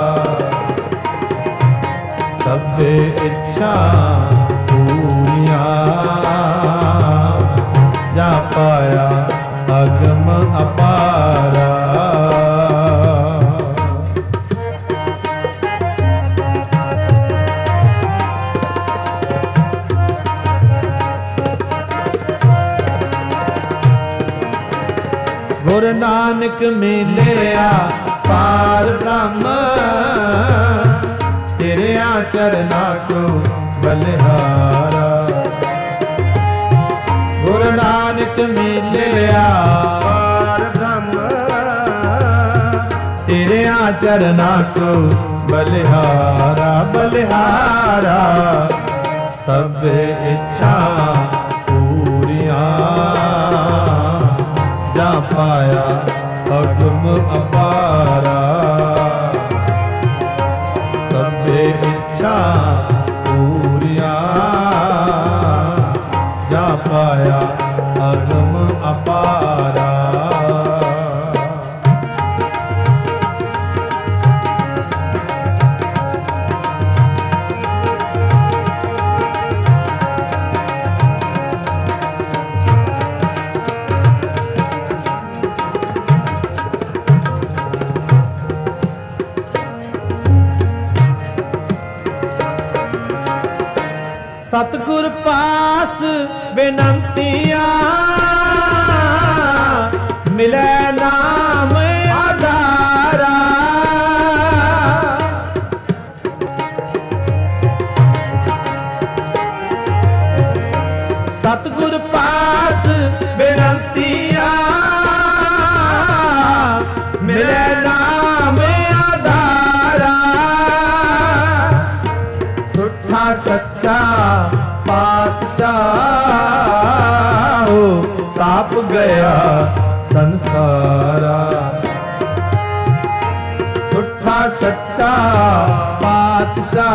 ਸਭ ਇੱਛਾ ਪੂਰੀਆਂ ਜਾ ਪਾਇਆ ਅਗਮ ਅਪਾਰਾ ਗੁਰੂ ਨਾਨਕ ਮਿਲਿਆ ਪਾਰ ਬ੍ਰਹਮ ਤੇਰਿਆਂ ਚਰਨਾਂ ਕੋ ਬਲਿਹਾਰਾ ਗੁਰੂ ਨਾਨਕ ਮਿਲਿਆ ਪਾਰ ਬ੍ਰਹਮ ਤੇਰਿਆਂ ਚਰਨਾਂ ਕੋ बलिहारा बलिहारा सब इच्छा पूरियां जा पाया अगम अपारा सब इच्छा पूरियां जा पाया अगम अपारा। सतगुर पास बेनंतियां मिले नाम आधारा सतगुर पास बेनंतियां मिले नाम आधारा ठुठा सच्चा पातशाह ताप गया संसारा ठुठा सच्चा पातशाह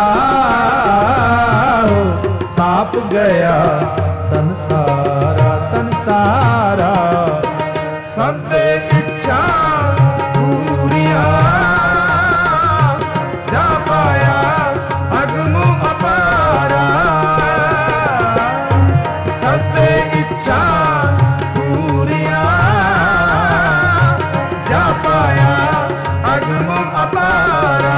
ताप गया संसारा संसारा सब इच्छा पूरियां जा पाया अगम अपारा सब इच्छा पूरियां जा पाया अगम अपारा।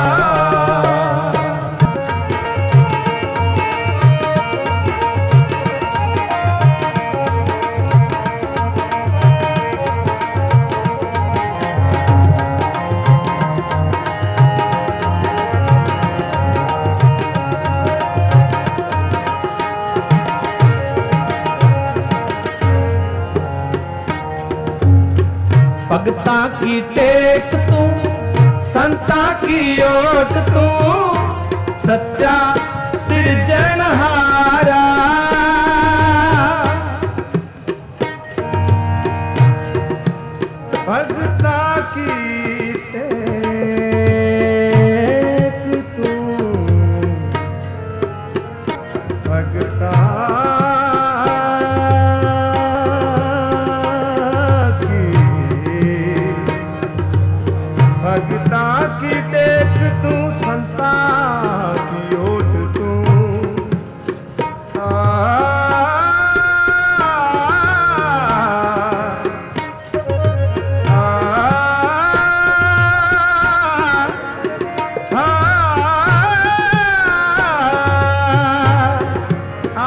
भगता की टेक तू संस्था की ओट तू सच्चा सृजनहारा भगता की टेक तू भगता भगता की टेक तू संस्था की ओट तू आ, आ, आ, आ,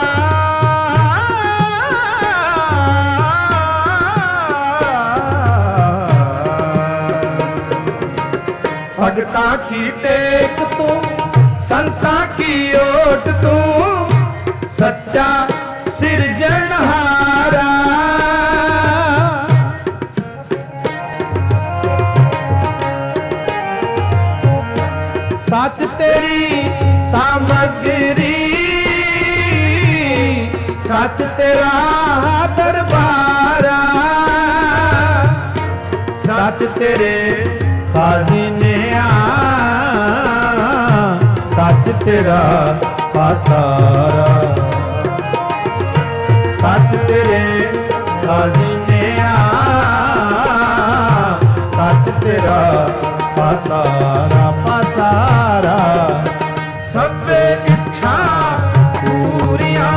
भगता की टेक तू संस्था की ओट तू सच्चा सिरजनहारा सच तेरी सामग्री सच तेरा दरबारा सच तेरे खाज़िने सच तेरा पासारा सच तेरे खाज़िने सच तेरा पासारा पासारा सब इच्छा पूरियां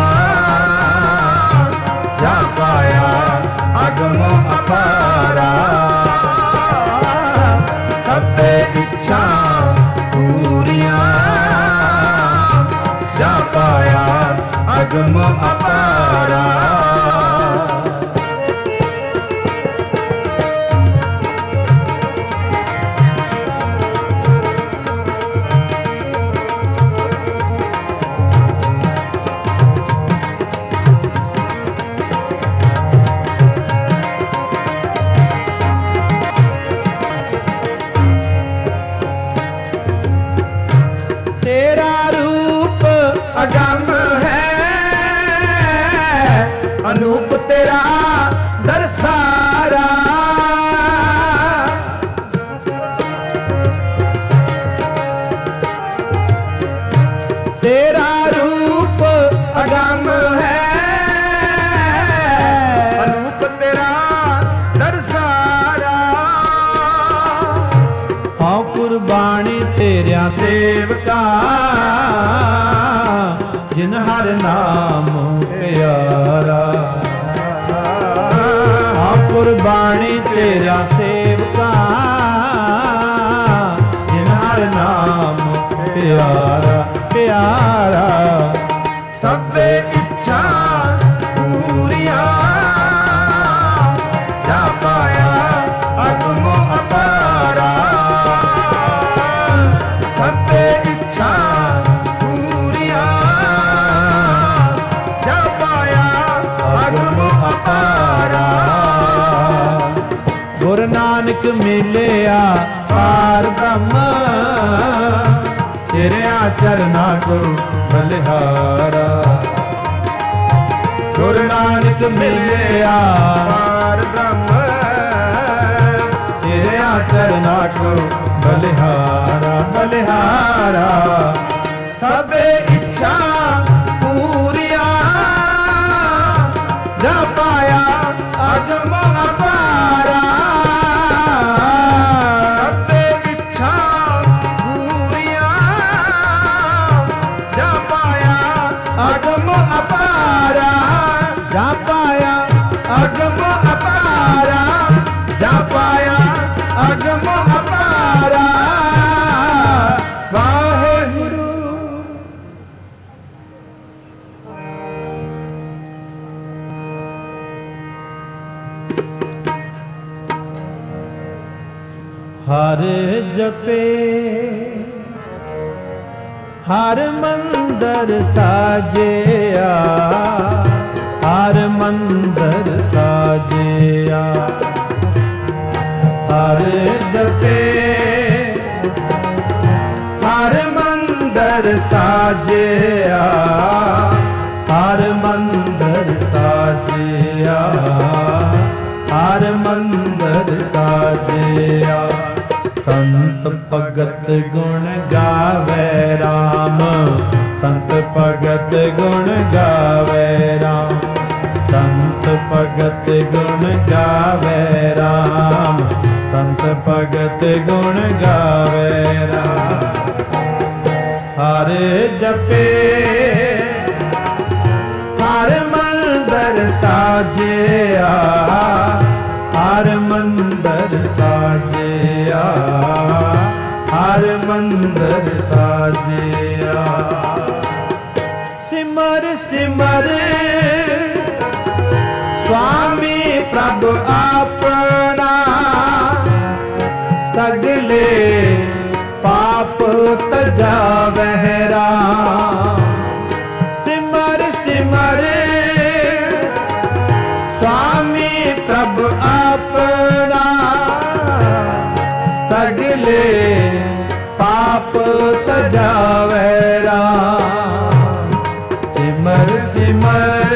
जा पाया अगम अपारा सब इच्छा पूरियां जा पाया अगम अपारा। तेरा रूप अगम है, अनूप तेरा दरसारा। तेरा रूप अगम है, अनूप तेरा दरसारा। हाँ कुर्बानी तेरा सेवका, जिन हर नाम प्यारा। हाँ कुर्बानी तेरा सेवका, जिन हर नाम प्यारा प्यारा। सबे इच्छा पूरिया, जा पाया अगम अपारा। सबे इच्छा पूरिया, जा पाया अगम अपारा। गुरु नानक मिलिया पार ब्रह्म, तेरे चरना को बलिहारा। गुरु नानक मिलिया पार ब्रह्म, तेरे चरना को बलिहारा बलिहारा। सबे इच्छा पूरिया, जा पाया अगम अपारा। सबे इच्छा पूरिया, जा पाया अगम अपारा। जा पाया अगम अपारा, जा पाया अगम अपारा। वाहेगुरु। हर जपे हर मंदर साजिया, हर मंदर साजिया। हर जपे हर मंदर साजिया, हर मंदर साजिया, हर मंदर साजिया। संत भगत गुण गावे राम, संत भगत गुण गावे राम। संत भगत गुण गावे राम, संत भगत गुण गावे राम। हर जपे हर मंदर साजिया, हर मंदर साजिया, हर मंदर साजिया। सिमर सिमर स्वामी प्रभु अपना, सगले पाप तजावह राम। सिमर सिमर स्वामी प्रभु अपना, सगले पाप तजावह राम। सिमर सिमर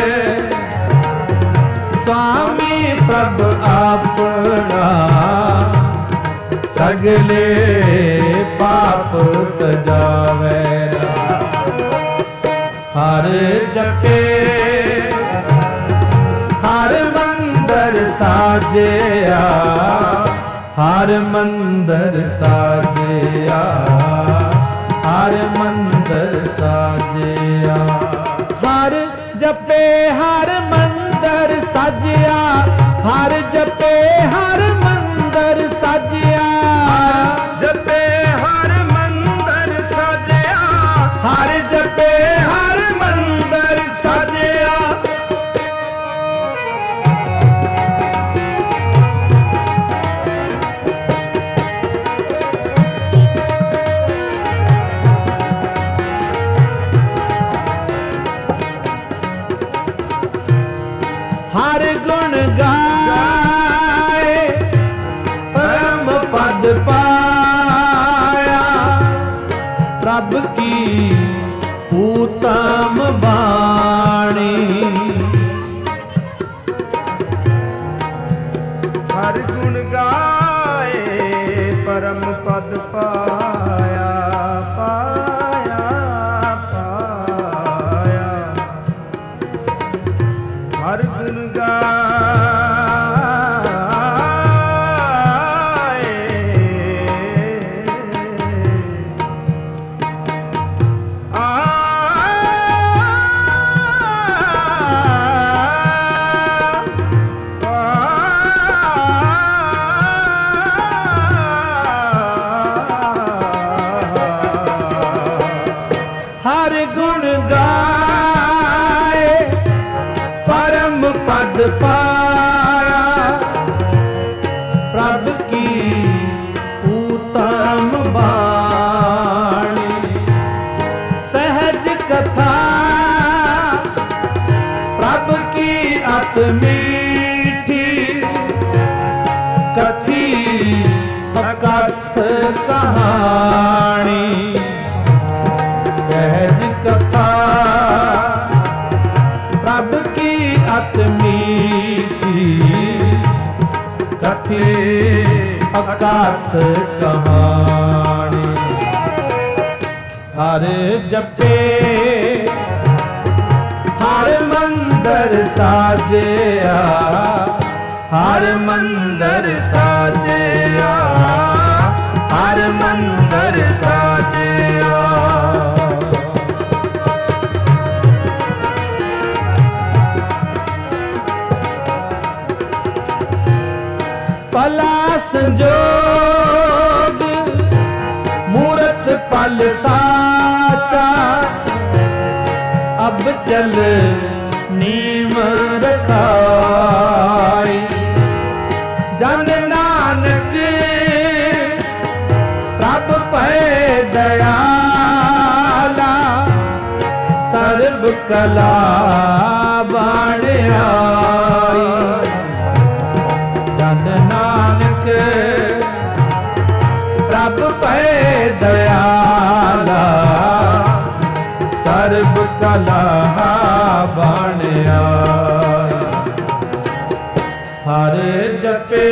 स्वामी प्रभु अपना, सगले पाप तजावे राम। हर जपे हर मंदर साजिया, हर मंदर साजिया, हर मंदर साजिया। हर जपे हर मंदर साजिया, हर जपे हर मंदर साजिया। जपे हर मंदर साजिया, हर जपे हर मंदर साजिया। ਪ੍ਰਭ ਕੀ ਊਤਮ ਬਾਣੀ। ਹਰ ਗੁਣ ਗਾਏ ਪਰਮ ਪਦ ਪਾਇਆ ਪਾਇਆ ਪਾਇਆ। ਹਰ ਗੁਣ ਗਾਏ ਪਾਇਆ ਪ੍ਰਭ ਕੀ ਊਤਮ ਬਾਣੀ। ਸਹਿਜ ਕਥਾ ਪ੍ਰਭ ਕੀ ਅਤ ਮੀਠੀ, ਕਥੀ ਅਕਥ ਕਹਾਣੀ। ਸਹਿਜ ਕਥਾ ਪ੍ਰਭ ਕੀ ਅਤ ਮੀਠੀ, ਕਥੀ ਅਕਥ ਕਹਾਣੀ। ਹਰ ਜਪੇ ਹਰ ਮੰਦਰ ਸਾਜਿਆ, ਹਰ ਮੰਦਰ ਸਾਜਿਆ, ਹਰ ਮੰਦਰ ਸਾਜਿਆ। ਭਲਾ ਸੰਜੋਗ ਮੂਰਤ ਪਲ ਸਾਚਾ, ਅਬ ਚਲ ਨੀਮ ਰਖਾਈ। ਜਨ ਨਾਨਕ ਪ੍ਰਭ ਭੈ ਦਇਆਲਾ, ਸਰਬ ਕਲਾ ਬਾਣਿਆਈ। ਜਨ ਨਾਨਕ ਪ੍ਰਭ ਭੈ ਦਇਆਲਾ, ਸਰਬ ਕਲਾ ਬਾਣਿਆਈ। ਹਰ ਜਪੇ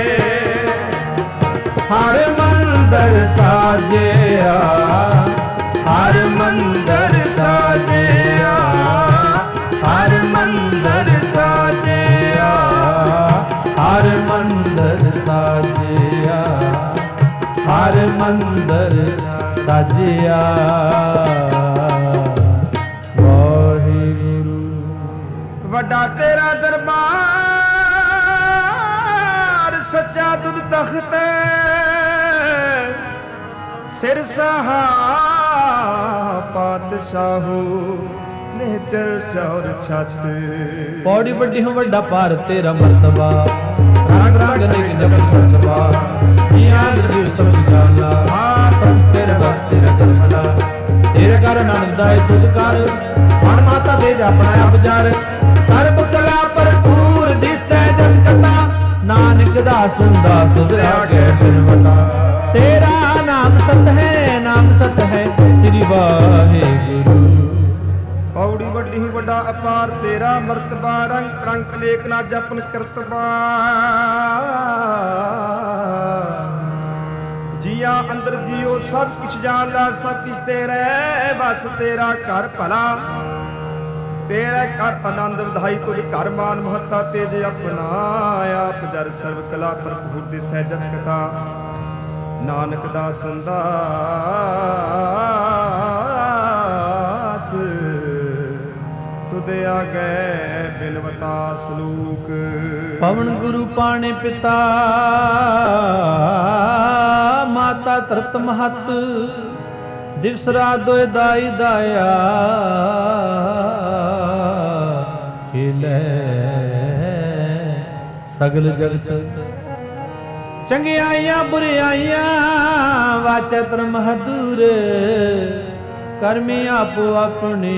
ਹਰ ਮੰਦਰ ਸਾਜਿਆ, ਹਰ ਮੰਦਰ ਸਾਜਿਆ, ਹਰ ਮੰਦਰ ਸਾਜਿਆ, ਹਰ ਮੰਦਰ ਸਾਜਿਆ, ਹਰ ਮੰਦਰ ਸਾਜਿਆ। ਵਾਹਿਗੁਰੂ। ਵੱਡਾ ਤੇਰਾ ਦਰਬਾਰ ਸੱਚਾ ਤੁਧ ਤਖਤ, ਸਿਰ ਸਹਾ ਪਾਤਸ਼ਾਹੋ ਨਿਹਚਲ ਚੌਰ ਛੱਤ। ਪੌੜੀ ਵੱਡੀ ਹੋ ਵੱਡਾ ਭਾਰ ਤੇਰਾ ਮਰਤਬਾ, ਰੰਗ ਰੰਗ ਨਿਕ ਨਿਕ ਮਰਤਬਾ। ਜੀਆਂ ਜੀ ਸਭ ਜਾਣਾ ਹਾਂ ਸਭ ਤੇਰੇ ਬਸ ਤੇਰਾ ਕਰਮਲਾ। ਤੇਰੇ ਘਰ ਨਾਨਕ ਦਾਏ ਤੁਧ ਕਰ, ਮਨ ਮਾਤਾ ਦੇ ਆਪਣਾ ਅਬਜਾਰ। ਸਰਬ ਕਲਾ ਭਰਪੂਰ ਦਿਸੈ ਜਤ ਕਥਾ, ਨਾਨਕ ਦਾਸ ਦਾਸ ਤੁਧ ਆਗੇ ਬਿਨਵਤਾ। ਤੇਰਾ ਨਾਮ ਸਤ ਹੈ, ਨਾਮ ਸਤ ਹੈ, ਸ੍ਰੀ ਵਾਹਿਗੁਰੂ। ਪੌੜੀ ਵੱਡੀ ਵੱਡਾ ਅਪਾਰ ਤੇਰਾ ਮਰਤਬਾ, ਰੰਗ ਰੰਗ ਅਨੇਕ ਨਾ ਜਪਨ ਕਰਤਬਾ। ਜੀਆ ਅੰਦਰ ਜੀਓ ਸਭ ਕੁਛ ਜਾਣਦਾ, ਸਭ ਕੁਛ ਤੇਰੇ ਬਸ। ਤੇਰਾ ਘਰ ਭਲਾ, ਤੇਰਾ ਘਰ ਆਨੰਦ ਵਧਾਈ। ਤੁਝ ਘਰ ਮਾਨ ਮਹੱਤਾ ਤੇਜ ਆਪਣਾ, ਆਪ ਜਰ ਸਰਬ ਕਲਾ ਭਰਪੂਰ ਦਿਸੈ ਜਤ ਕਥਾ। ਨਾਨਕ ਦਾ ਸੰਦਾਸ ਤੁਧ ਆਗੇ ਬਿਨਵਤਾ ਸਲੂਕ। ਪਵਨ ਗੁਰੂ ਪਾਣੇ ਪਿਤਾ, ਮਾਤਾ ਤਰਤ ਮਹਤ। ਦਿਵਸ ਰਾਤ ਦੋਇ ਦਾਈ ਦਾਇਆ, ਖੇਲੇ ਸਗਲ ਜਗਤ। ਚੰਗਿਆਈਆਂ ਬੁਰਿਆਈਆਂ ਵਾਚੈ ਧਰਮ ਹਦੂਰ, ਕਰਮੀ ਆਪੋ ਆਪਣੇ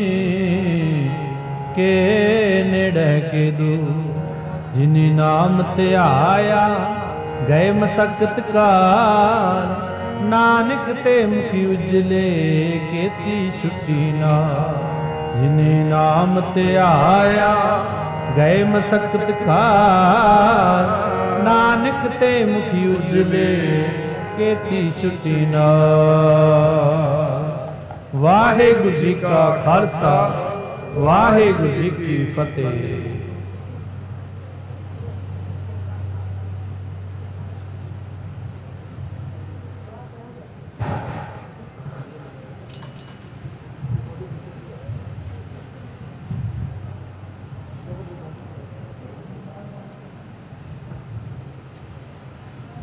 ਕੇ ਨੇੜੇ ਕੇ ਦੂਰ। ਜਿਨੀ ਨਾਮ ਧਿਆਇਆ ਗਏ ਮਸਕਤ ਕਾਰ, ਨਾਨਕ ਤੇ ਮੁਖੀ ਉਜਲੇ ਕੀਤੀ ਛੁੱਟੀ ਨਾ ਜਿਨੇ ਨਾਮ ਤੇ ਆਇਆ ਗਏ ਮਸਕਤ ਖਾਰ ਨਾਨਕ ਤੇ ਮੁਖੀ ਉਜਲੇ ਕੀਤੀ ਛੁੱਟੀ ਨਾ ਵਾਹਿਗੁਰੂ ਜੀ ਕਾ ਖਾਲਸਾ ਵਾਹਿਗੁਰੂ ਜੀ ਕੀ ਫਤਿਹ।